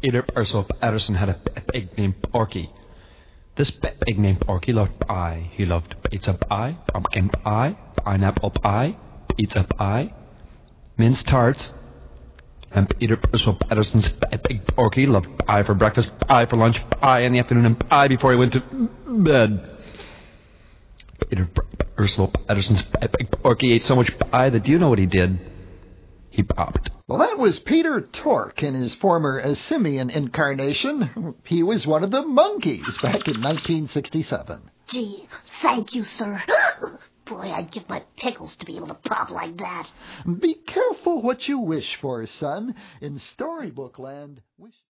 Peter Ursula Patterson had a pig named Porky. This pig named Porky loved pie. He loved pizza pie, pumpkin pie, pineapple pie, pizza pie, minced tarts. And Peter Ursula Patterson's pig Porky loved pie for breakfast, pie for lunch, pie in the afternoon, and pie before he went to bed. Peter Ursula Patterson's pig Porky ate so much pie that do you know what he did? He popped. Well, that was Peter Tork in his former simian incarnation. He was one of the monkeys back in 1967. Gee, thank you, sir. Boy, I'd give my pickles to be able to pop like that. Be careful what you wish for, son. In storybook land, wish...